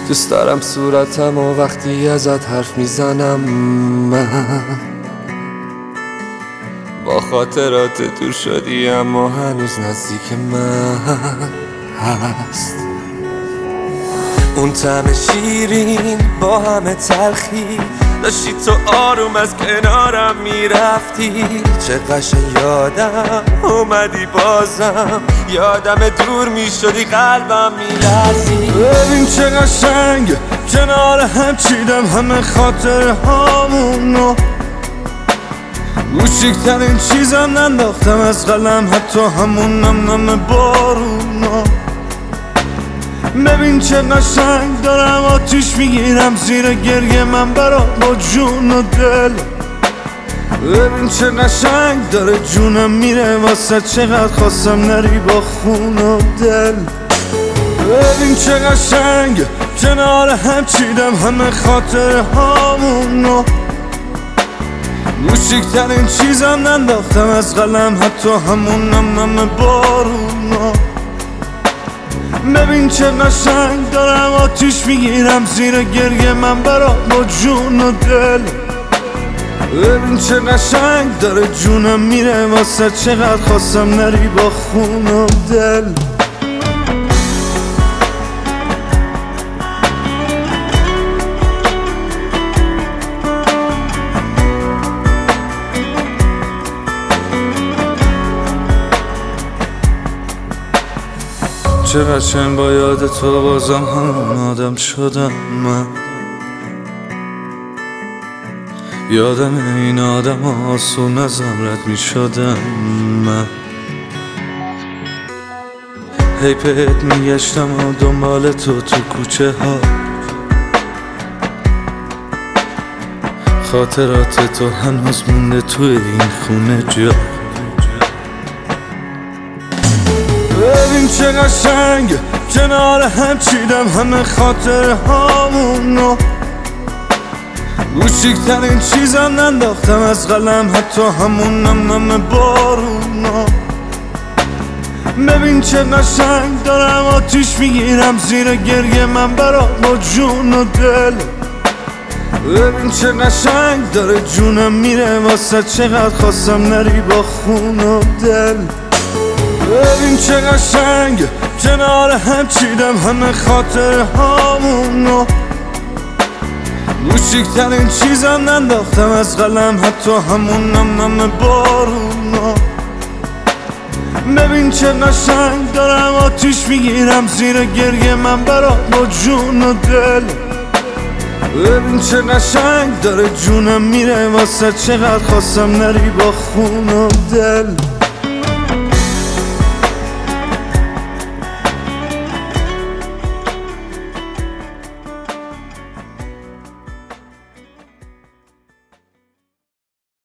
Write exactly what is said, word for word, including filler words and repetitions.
دوست دارم صورتم و وقتی ازت حرف میزنم من با خاطرات دور شدی اما هنوز نزدیک من هست. اون طعم شیرین با همه تلخی داشتی تو آروم از کنارم میرفتی، چه قشنگ یادم اومدی بازم، یادم دور میشدی قلبم میلرزی. ببین چه قشنگ کنار هم چیدم همه خاطر هامونو، کوچیکترین چیزم ننداختم از قلم حتی همون نم نم بارونا. ببین چه قشنگ دارم آتیش میگیرم زیر گریه من برا با جون و دل. ببین چه قشنگ داره جونم میره واسه چقدر خواستم نری با خون و دل. ببین چه قشنگ کنار هم چیدم همه خاطر هامونو، کوچیکترین چیزم ننداختم از قلم حتی همون نم نم بارونا. ببین چه قشنگ دارم آتیش میگیرم زیر گریه من برا با جون و دل. ببین چه قشنگ داره جونم میره واسه چقدر خواستم نری با خون و دل. چه قشنگ با یاد تو بازم همون آدم شدم من، یادم این آدم آسون ازم رد می شدم من. هی بهت میگشتم و دنبال تو تو کوچه ها، خاطرات تو هنوز مونده توی این خونه جا. ببین چه قشنگ کنار هم چیدم همه خاطر هامونو، کوچیکترین چیزم ننداختم از قلم حتی همون نم نم بارونا. ببین چه قشنگ دارم آتیش میگیرم زیر گریه من برا با جون و دل. ببین چه قشنگ داره جونم میره واسه چقدر خواستم نری با خون و دل. ببین چه قشنگ کنار هم چیدم همه خاطر هامونو، کوچیکترین چیزم ننداختم از قلم حتی همون نم نم بارونا. ببین چه قشنگ دارم آتیش میگیرم زیر گریه من برا با جون و دل. ببین چه قشنگ داره جونم میره واسه چقدر خواستم نری با خون و دل.